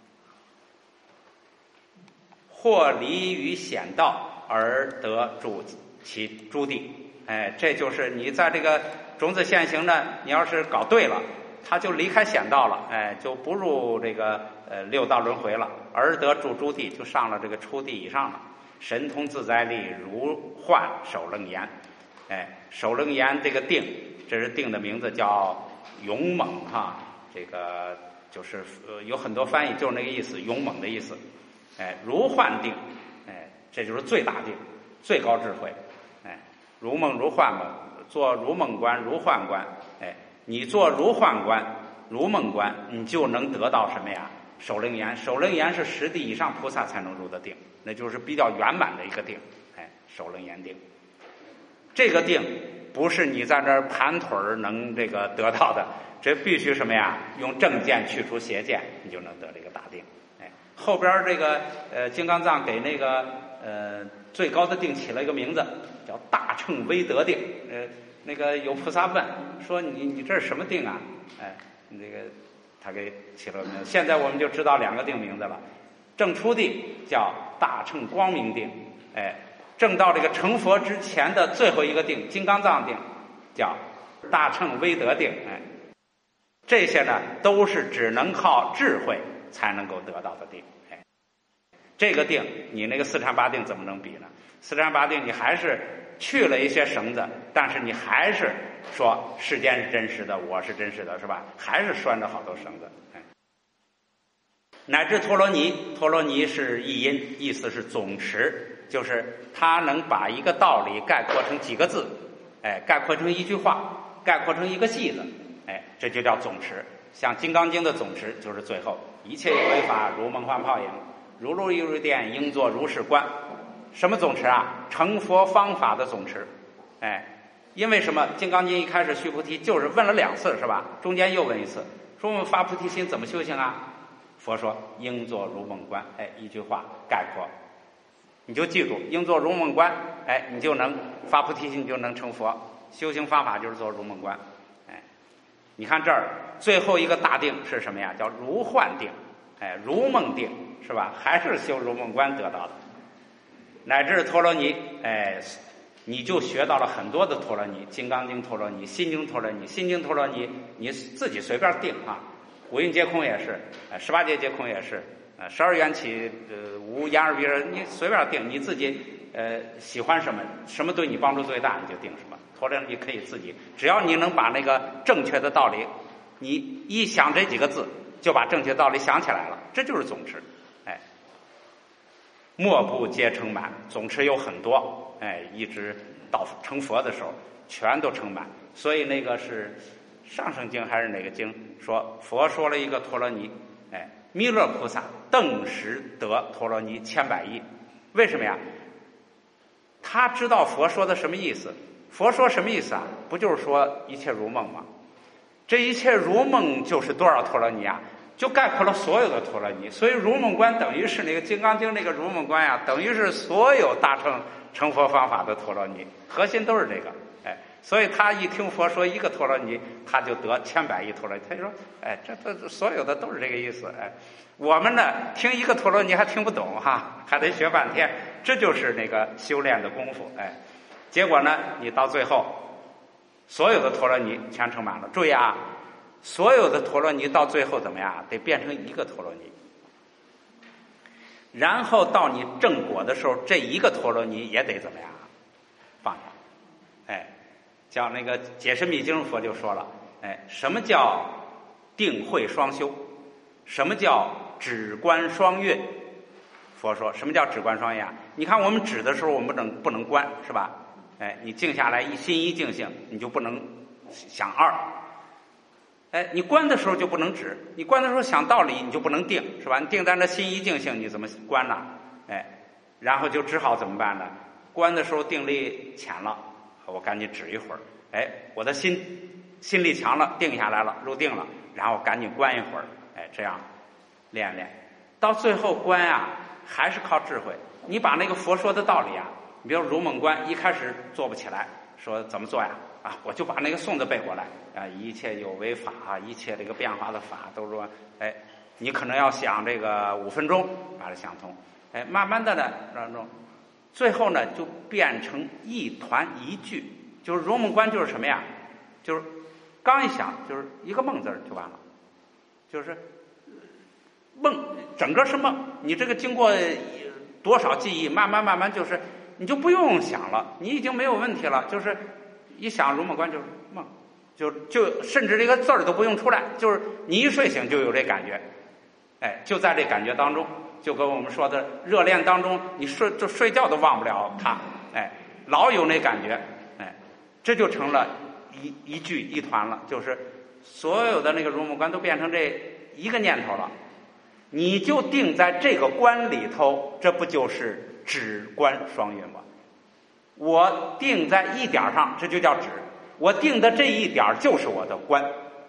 或离于险道而得住其诸地，哎，这就是你在这个种子现行呢，你要是搞对了，它就离开险道了，哎，就不入这个呃六道轮回了，而得住诸地，就上了这个初地以上了。神通自在力，如幻首楞严。哎，首楞严这个定，这是定的名字叫勇猛哈。这个就是呃有很多翻译就是那个意思，勇猛的意思。哎，如幻定，哎，这就是最大定，最高智慧。哎，如梦如幻梦，做如梦观、如幻观。哎，你做如幻观、如梦观，你就能得到什么呀？首楞严。首楞严是十地以上菩萨才能入的定。那就是比较圆满的一个定，哎，首楞严定。这个定不是你在这儿盘腿儿能这个得到的，这必须什么呀？用正见去除邪见，你就能得这个大定。哎，后边这个呃金刚藏给那个呃最高的定起了一个名字，叫大乘威德定。呃，那个有菩萨问说你你这是什么定啊？哎，你这个他给起了名字。现在我们就知道两个定名字了。正初地叫大乘光明定，哎，正到这个成佛之前的最后一个定金刚藏定叫大乘威德定，哎，这些呢都是只能靠智慧才能够得到的定。哎，这个定你那个四禅八定怎么能比呢？四禅八定你还是去了一些绳子，但是你还是说世间是真实的，我是真实的，是吧？还是拴着好多绳子。哎，乃至陀罗尼，陀罗尼是译音，意思是总持，就是它能把一个道理概括成几个字，哎，概括成一句话，概括成一个戏子，哎，这就叫总持。像《金刚经》的总持就是最后一切有为法，如梦幻泡影，如露亦如电，应作如是观。什么总持啊？成佛方法的总持。哎，因为什么？《金刚经》一开始须菩提就是问了两次，是吧？中间又问一次，说我们发菩提心怎么修行啊？佛说应作如梦观，哎，一句话概括，你就记住应作如梦观，哎，你就能发菩提心，你就能成佛。修行方法就是做如梦观。哎，你看这儿最后一个大定是什么呀？叫如幻定，哎，如梦定，是吧？还是修如梦观得到的。乃至陀罗尼，哎，你就学到了很多的陀罗尼，金刚经陀罗尼、心经陀罗尼、心经陀罗尼，你自己随便定啊。五蕴皆空也是，呃，十八界皆空也是，呃，十二缘起，呃，无言而别人，你随便定，你自己呃喜欢什么，什么对你帮助最大，你就定什么。陀罗尼可以自己，只要你能把那个正确的道理，你一想这几个字，就把正确道理想起来了，这就是总持。哎，莫不皆成满，总持有很多，哎，一直到成佛的时候，全都成满。所以那个是上圣经还是哪个经说佛说了一个陀罗尼，哎，弥勒菩萨顿时得陀罗尼千百亿。为什么呀？他知道佛说的什么意思。佛说什么意思啊？不就是说一切如梦吗？这一切如梦就是多少陀罗尼啊？就概括了所有的陀罗尼。所以如梦观等于是那个金刚经那个如梦观呀，等于是所有大乘成佛方法的陀罗尼，核心都是这个。哎，所以他一听佛说一个陀罗尼，他就得千百亿陀罗尼。他就说，哎，这都所有的都是这个意思。哎，我们呢听一个陀罗尼还听不懂哈，还得学半天。这就是那个修炼的功夫。哎，结果呢，你到最后所有的陀罗尼全成满了。注意啊， 所有的陀罗尼到最后怎么样？得变成一个陀罗尼。然后到你正果的时候，这一个陀罗尼也得怎么样？放下。哎，叫那个解释密经佛就说了，哎，什么叫定慧双修？什么叫止观双运？佛说什么叫止观双运啊？你看我们止的时候，我们不能不能观，是吧？哎，你静下来，一心一静性，你就不能想二。哎，你观的时候就不能止，你观的时候想道理，你就不能定，是吧？你定在那心一静性，你怎么观呢？哎，然后就只好怎么办呢？观的时候定力浅了，我赶紧止一会儿。哎，我的心心力强了，定下来了，入定了，然后赶紧观一会儿。哎，这样练练，到最后观啊，还是靠智慧。你把那个佛说的道理啊，你比如如梦观，一开始做不起来，说怎么做呀？啊，我就把那个颂子背过来啊，一切有为法啊，一切这个变化的法都说，哎，你可能要想这个五分钟把它想通，哎，慢慢的呢，当中，最后呢就变成一团一句，就是如梦观就是什么呀？就是刚一想就是一个梦字就完了，就是梦整个是梦，你这个经过多少记忆，慢慢慢慢就是你就不用想了，你已经没有问题了，就是一想如梦观就是梦，就就甚至这个字儿都不用出来，就是你一睡醒就有这感觉，哎，就在这感觉当中，就跟我们说的热恋当中，你睡就睡觉都忘不了它，哎，老有那感觉，哎，这就成了一一句一团了，就是所有的那个如梦观都变成这一个念头了，你就定在这个观里头，这不就是止观双运吗？我定在一点上，这就叫止。我定的这一点就是我的观，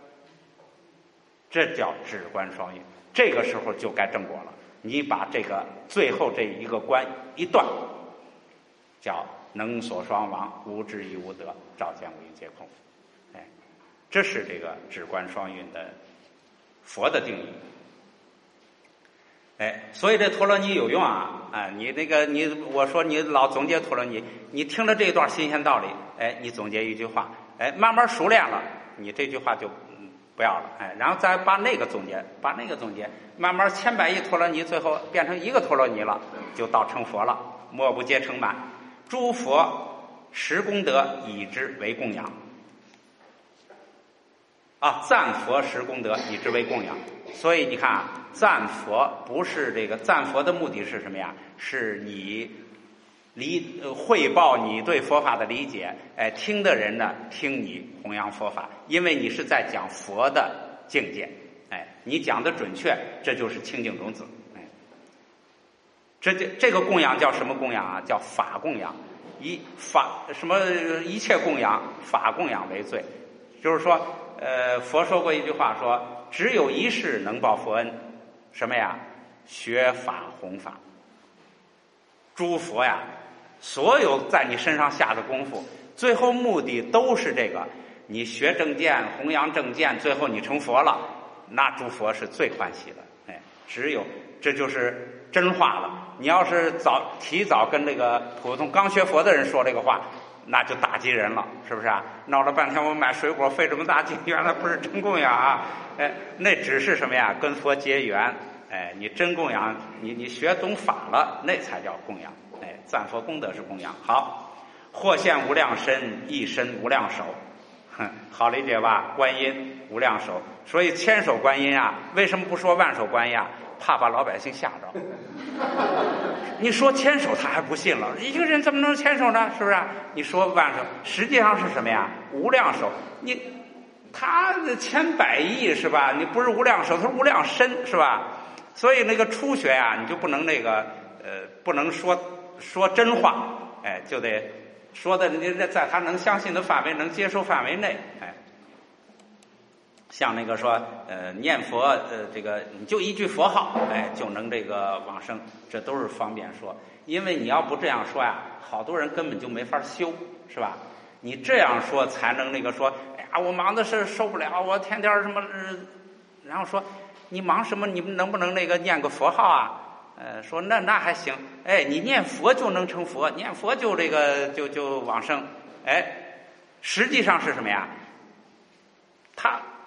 这叫止观双运。这个时候就该正果了。你把这个最后这一个观一断，叫能所双亡，无智亦无得，照见五蕴皆空。哎，这是这个止观双运的佛的定义。哎，所以这陀罗尼有用啊！啊，你那个你，我说你老总结陀罗尼，你听了这一段新鲜道理，哎，你总结一句话，哎，慢慢熟练了，你这句话就嗯不要了，哎，然后再把那个总结，把那个总结，慢慢千百亿陀罗尼，最后变成一个陀罗尼了，就到成佛了，莫不皆成满。诸佛十功德，以之为供养。啊，赞佛十功德，以之为供养。所以你看啊，赞佛不是这个赞佛的目的是什么呀？是你理呃汇报你对佛法的理解，哎，听的人呢听你弘扬佛法，因为你是在讲佛的境界，哎，你讲的准确，这就是清净种子，哎，这这这个供养叫什么供养啊？叫法供养，以法什么一切供养，法供养为最，就是说。呃，佛说过一句话说，只有一事能报佛恩，什么呀？学法弘法。诸佛呀，所有在你身上下的功夫，最后目的都是这个，你学正见，弘扬正见，最后你成佛了，那诸佛是最欢喜的。哎，只有这就是真话了。你要是早提早跟这个普通刚学佛的人说这个话，那就打击人了，是不是啊？闹了半天我买水果费这么大劲，原来不是真供养啊！哎，那只是什么呀？跟佛结缘。哎，你真供养，你你学懂法了，那才叫供养。哎，赞佛功德是供养。好，或现无量身，一身无量手。哼，好理解吧？观音无量手，所以千手观音啊，为什么不说万手观音啊？怕把老百姓吓着。你说千手他还不信了，一个人怎么能千手呢？是不是啊？你说万手，实际上是什么呀？无量手，你他的千百亿是吧？你不是无量手，他是无量身是吧？所以那个初学呀、啊，你就不能那个呃，不能说说真话，哎，就得说的你在他能相信的范围、能接受范围内，哎。像那个说，呃，念佛，呃，这个你就一句佛号，哎，就能这个往生，这都是方便说。因为你要不这样说呀，好多人根本就没法修，是吧？你这样说才能那个说，哎呀，我忙的是受不了，我天天什么，呃、然后说你忙什么？你们能不能那个念个佛号啊？呃，说那那还行，哎，你念佛就能成佛，念佛就这个就就往生，哎，实际上是什么呀？他。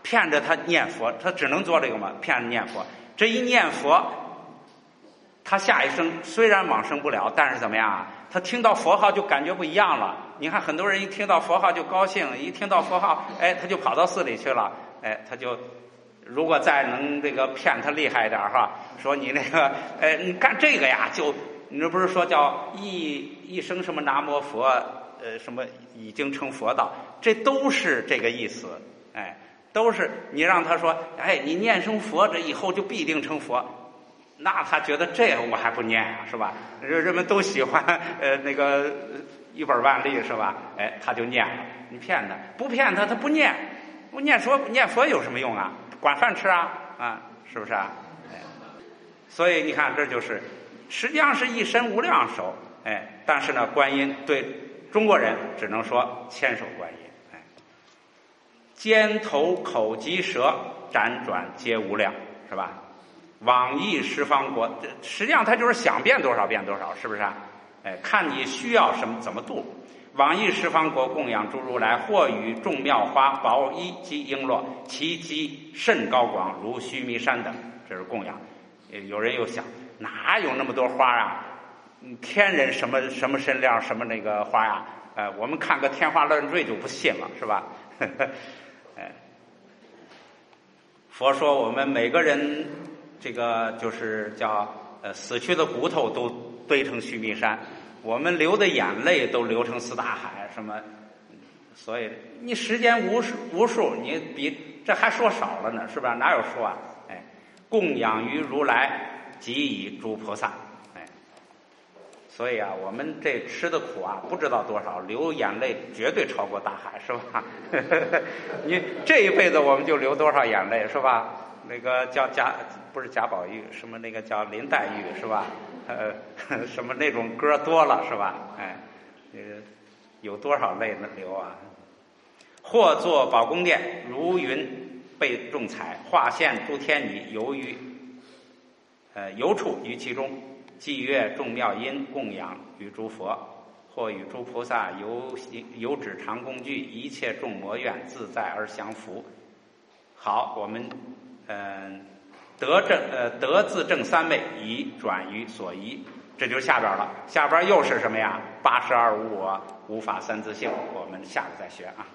骗着他念佛，他只能做这个嘛，骗着念佛。这一念佛，他下一生虽然往生不了，但是怎么样啊？他听到佛号就感觉不一样了。你看很多人一听到佛号就高兴，一听到佛号，哎，他就跑到寺里去了，哎，他就如果再能这个骗他厉害一点哈，说你那个，哎，你干这个呀，就你这不是说叫一一生什么南无佛，呃，什么已经成佛道，这都是这个意思，哎，都是你让他说，哎，你念成佛，这以后就必定成佛。那他觉得这我还不念啊，是吧？人人们都喜欢呃那个一本万利，是吧？哎，他就念了。你骗他，不骗他，他不念。不念佛，念佛有什么用啊？管饭吃啊，啊，是不是啊？哎，所以你看，这就是实际上是一身无量手，哎，但是呢，观音对中国人只能说千手观音，哎，肩头口及舌辗转皆无量，是吧？往诣十方国，实际上他就是想变多少变多少，是不是啊？哎，看你需要什么怎么度。往诣十方国，供养诸如来，或与众妙花、宝衣及璎珞，其机甚高广，如须弥山等。这是供养。有人又想，哪有那么多花啊？天人什么什么身量，什么那个花呀？呃，我们看个天花乱坠就不信了，是吧？哎，佛说我们每个人。这个就是叫呃死去的骨头都堆成须弥山，我们流的眼泪都流成四大海，什么？所以你时间无数无数，你比这还说少了呢，是吧？哪有说啊？哎，供养于如来，即以诸菩萨，哎，所以啊，我们这吃的苦啊，不知道多少，流眼泪绝对超过大海，是吧？你这一辈子我们就流多少眼泪，是吧？那个叫贾不是贾宝玉，什么那个叫林黛玉，是吧？呃，什么那种歌多了，是吧？哎，那个有多少泪能流啊？或作宝宫殿，如云被众彩，化现诸天女，游于呃游处于其中，祭乐众妙音，供养于诸佛，或与诸菩萨游游指长工具，一切众魔愿自在而降伏。好，我们。嗯，得正呃得自正三昧，以转于所依，这就是下边了。下边又是什么呀？八十二无我，无法三自性。我们下次再学啊。